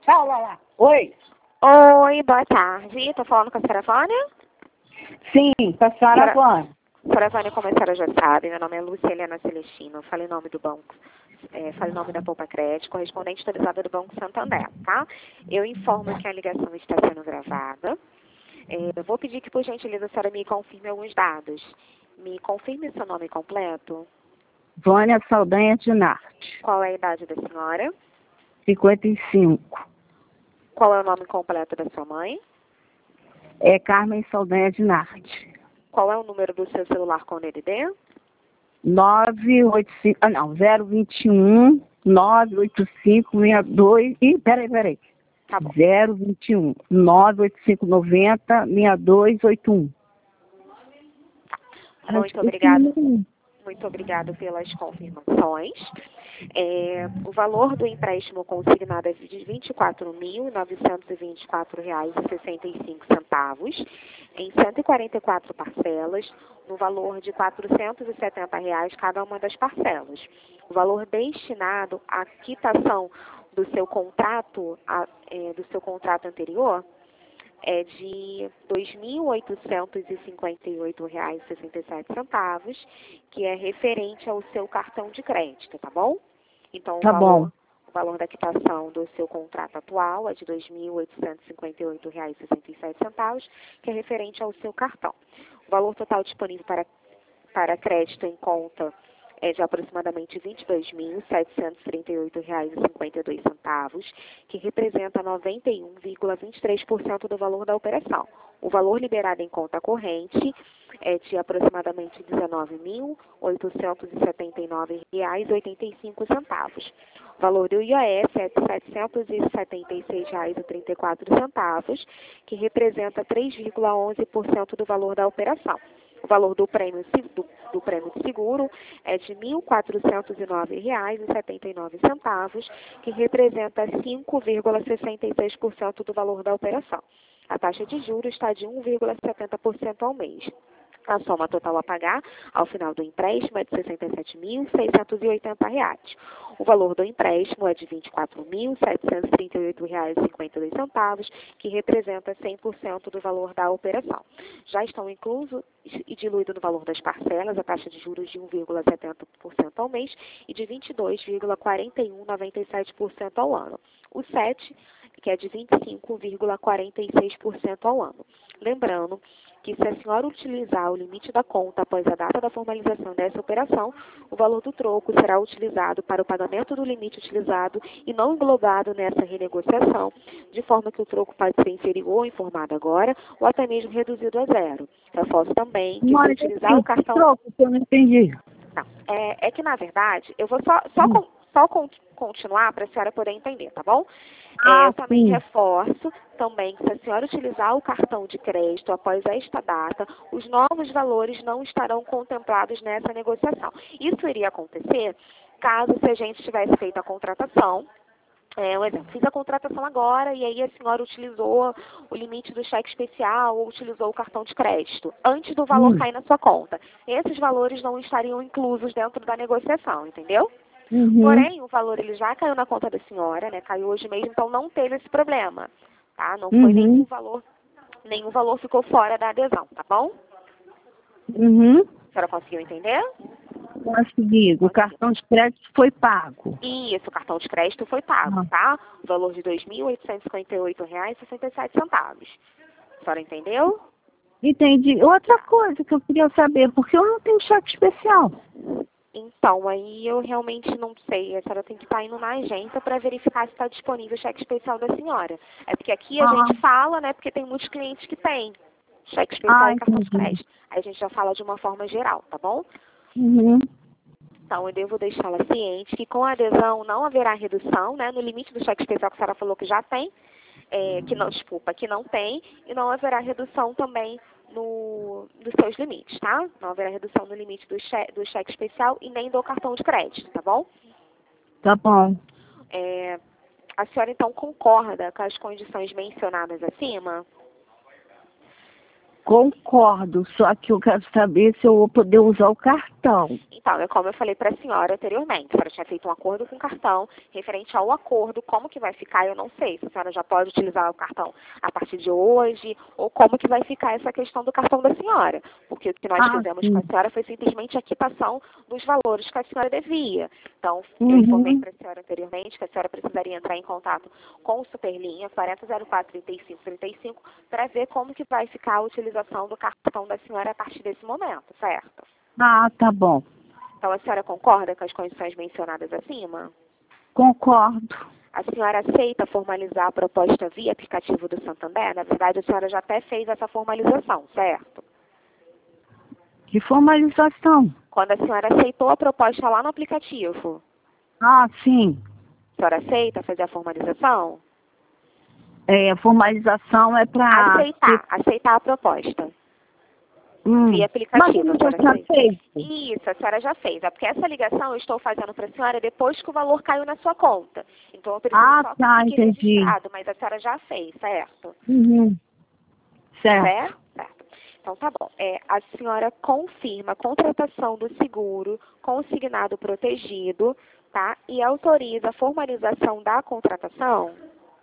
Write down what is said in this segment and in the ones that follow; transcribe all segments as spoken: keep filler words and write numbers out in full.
Tchau, Lala. Oi. Oi, boa tarde. Estou falando com a senhora Vânia? Sim, com a senhora Senhora- Vânia. Senhora Vânia, como a senhora já sabe, meu nome é Lúcia Helena Celestino. Falo em nome do banco, é, falo em nome da Poupa Crédito, correspondente autorizada do Banco Santander, tá? Eu informo que a ligação está sendo gravada. É, eu vou pedir que, por gentileza, a senhora me confirme alguns dados. Me confirme seu nome completo. Vânia Saldanha de Narte, Qual é a idade da senhora? cinquenta e cinco. Qual é o nome completo da sua mãe? É Carmen Saldanha de Narte. Qual é o número do seu celular com N D? nove oito cinco, ah não, zero vinte e um, nove oito cinco, seis dois, ih, peraí, peraí. Tá bom. zero vinte e um, nove oito cinco, noventa, seis dois oito um. Muito obrigada. Muito obrigada pelas confirmações. É, o valor do empréstimo consignado é de vinte e quatro mil, novecentos e vinte e quatro reais e sessenta e cinco centavos, em cento e quarenta e quatro parcelas, no valor de quatrocentos e setenta reais cada uma das parcelas. O valor destinado à quitação do seu contrato, a, é, do seu contrato anterior é de dois mil oitocentos e cinquenta e oito reais e sessenta e sete centavos, que é referente ao seu cartão de crédito, tá bom? Então, Tá o valor, bom. o valor da quitação do seu contrato atual é de dois mil oitocentos e cinquenta e oito reais e sessenta e sete centavos, que é referente ao seu cartão. O valor total disponível para, para crédito em conta é de aproximadamente vinte e dois mil, setecentos e trinta e oito reais e cinquenta e dois centavos, que representa noventa e um vírgula vinte e três por cento do valor da operação. O valor liberado em conta corrente é de aproximadamente dezenove mil, oitocentos e setenta e nove reais e oitenta e cinco centavos. O valor do I O S é de setecentos e setenta e seis reais e trinta e quatro centavos, que representa três vírgula onze por cento do valor da operação. O valor do prêmio, do, do prêmio de seguro é de mil quatrocentos e nove reais e setenta e nove centavos, que representa cinco vírgula sessenta e seis por cento do valor da operação. A taxa de juros está de um vírgula setenta por cento ao mês. A soma total a pagar ao final do empréstimo é de sessenta e sete mil, seiscentos e oitenta reais. O valor do empréstimo é de vinte e quatro mil, setecentos e trinta e oito reais e cinquenta e dois centavos, que representa cem por cento do valor da operação. Já estão inclusos e diluído no valor das parcelas a taxa de juros de um vírgula setenta por cento ao mês e de vinte e dois vírgula quarenta e um vírgula noventa e sete por cento ao ano. O sete, que é de vinte e cinco vírgula quarenta e seis por cento ao ano. Lembrando que se a senhora utilizar o limite da conta após a data da formalização dessa operação, o valor do troco será utilizado para o pagamento do limite utilizado e não englobado nessa renegociação, de forma que o troco pode ser inferior ou informado agora, ou até mesmo reduzido a zero. Reforço também que Mora, se utilizar o cartão... troco, que eu não entendi. Não, é, é que na verdade, eu vou só, só, Hum. con- só con- continuar para a senhora poder entender, tá bom? Ah, É, eu também sim. reforço também que se a senhora utilizar o cartão de crédito após esta data, os novos valores não estarão contemplados nessa negociação. Isso iria acontecer caso se a gente tivesse feito a contratação. É, um exemplo, fiz a contratação agora e aí a senhora utilizou o limite do cheque especial ou utilizou o cartão de crédito antes do valor Hum. cair na sua conta. Esses valores não estariam inclusos dentro da negociação, entendeu? Uhum. Porém, o valor ele já caiu na conta da senhora, né? Caiu hoje mesmo, então não teve esse problema, tá? Não foi Uhum. nenhum valor, nenhum valor ficou fora da adesão, tá bom? Uhum. A senhora conseguiu entender? Consegui. O cartão de crédito foi pago. Isso, o cartão de crédito foi pago, Ah. tá? O valor de dois mil oitocentos e cinquenta e oito reais e sessenta e sete centavos. A senhora entendeu? Entendi. Outra coisa que eu queria saber, porque eu não tenho cheque especial. Então, aí eu realmente não sei. A senhora tem que estar indo na agência para verificar se está disponível o cheque especial da senhora. É porque aqui a Ah. gente fala, né? Porque tem muitos clientes que têm cheque especial Ah, e cartão de entendi. crédito. Aí a gente já fala de uma forma geral, tá bom? Uhum. Então, eu devo deixá-la ciente que com a adesão não haverá redução, né? No limite do cheque especial que a senhora falou que já tem, é, que não, desculpa, que não tem, e não haverá redução também no, dos seus limites, tá? Não haverá redução no limite do, che do cheque especial e nem do cartão de crédito, tá bom? Tá bom. É, a senhora, então, concorda com as condições mencionadas acima? Concordo, só que eu quero saber se eu vou poder usar o cartão. cartão? Então, é como eu falei para a senhora anteriormente, a senhora tinha feito um acordo com o cartão, referente ao acordo, como que vai ficar, eu não sei, se a senhora já pode utilizar o cartão a partir de hoje, ou como que vai ficar essa questão do cartão da senhora, porque o que nós Ah, fizemos sim. com a senhora foi simplesmente a quitação dos valores que a senhora devia. Então, eu Uhum. informei para a senhora anteriormente que a senhora precisaria entrar em contato com o Superlinha quarenta zero quatro, trinta e cinco trinta e cinco para ver como que vai ficar a utilização do cartão da senhora a partir desse momento, certo? Ah, tá bom. Então, a senhora concorda com as condições mencionadas acima? Concordo. A senhora aceita formalizar a proposta via aplicativo do Santander? Na verdade, a senhora já até fez essa formalização, certo? Que formalização? Quando a senhora aceitou a proposta lá no aplicativo, Ah, sim. a senhora aceita fazer a formalização? É, a formalização é para... Aceitar, aceitar a proposta. Hum. Via Mas aplicativo, eu a senhora já aceita? fez. Isso, a senhora já fez. É porque essa ligação eu estou fazendo para a senhora depois que o valor caiu na sua conta. Então eu preciso Ah, só tá, conseguir entendi. registrado, mas a senhora já fez, certo? Uhum. Certo. Certo? Certo. Então tá bom. É, a senhora confirma a contratação do seguro com o signado protegido, tá? E autoriza a formalização da contratação?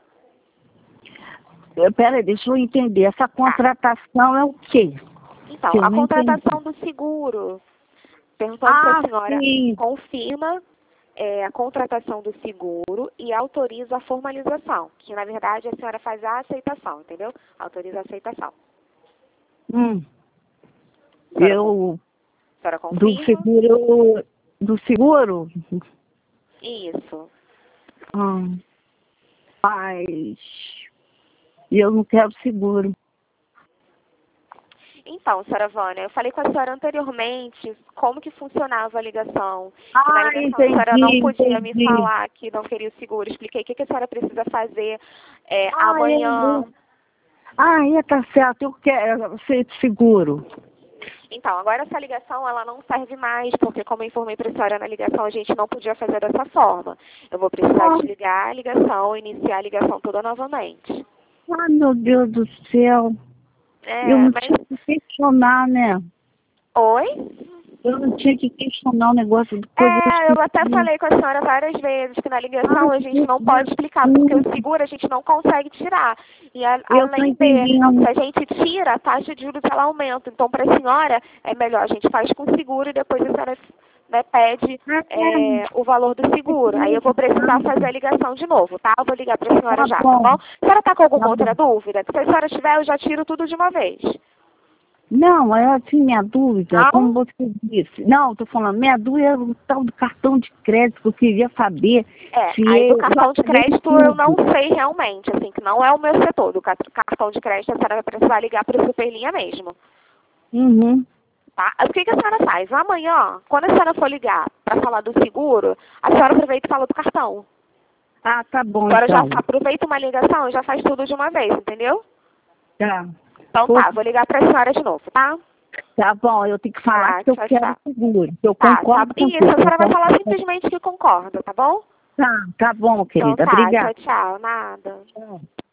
Peraí, deixa eu entender. Essa contratação é o quê? Então, Que eu a não contratação entendi. do seguro. Perguntando se Ah, a senhora sim. confirma é, a contratação do seguro e autoriza a formalização, que na verdade a senhora faz a aceitação, entendeu? Autoriza a aceitação. Hum. A senhora, Eu... a senhora Do confirma? seguro... Do seguro? Isso. Hum. Mas... eu não quero seguro. Então, senhora Vânia, eu falei com a senhora anteriormente como que funcionava a ligação. Que na Ah, ligação entendi, a senhora não podia entendi. me falar que não queria o seguro. Expliquei o que, que a senhora precisa fazer é, Ah, amanhã. é. Ah, é, tá certo. Eu quero ser seguro. Então, agora essa ligação ela não serve mais, porque como eu informei para a senhora na ligação, a gente não podia fazer dessa forma. Eu vou precisar Ah. desligar a ligação, iniciar a ligação toda novamente. Ai, meu Deus do céu. É, Eu não mas... tinha que questionar, né? Oi? Eu não tinha que questionar o negócio de coisas É, eu até que... falei com a senhora várias vezes que na ligação Ah, a gente não que pode explicar, porque o seguro a gente não consegue tirar. E a, eu tô além de, entendendo. se a gente tira, a taxa de juros ela aumenta. Então, para a senhora, é melhor a gente faz com seguro e depois a senhora né, pede é, o valor do seguro. Aí eu vou precisar fazer a ligação de novo, tá? Eu vou ligar para a senhora Tá já, tá bom. bom? A senhora está com alguma Tá outra bom. dúvida? Se a senhora tiver, eu já tiro tudo de uma vez. Não, é assim, minha dúvida, Não? como você disse. Não, tô falando, minha dúvida é o tal do cartão de crédito, que eu queria saber É, se aí do eu cartão já de falei crédito eu não tudo. sei realmente, assim, que não é o meu setor. Do car- cartão de crédito a senhora vai precisar ligar para o Superlinha mesmo, Uhum. tá? O que, que a senhora faz? Amanhã, quando a senhora for ligar para falar do seguro, a senhora aproveita e fala do cartão. Ah, tá bom, A senhora já então. aproveita uma ligação e já faz tudo de uma vez, entendeu? Tá. Então Pô, tá, vou ligar para a senhora de novo, tá? tá bom, eu tenho que falar Tá, que eu tchau, quero tchau. seguro, que eu Tá, tá. concordo com Isso, você. a que eu senhora vai falar concordo. simplesmente que concorda, tá bom? Tá, tá bom, Então querida. tá, Obrigada. tchau, tchau, nada. Tchau.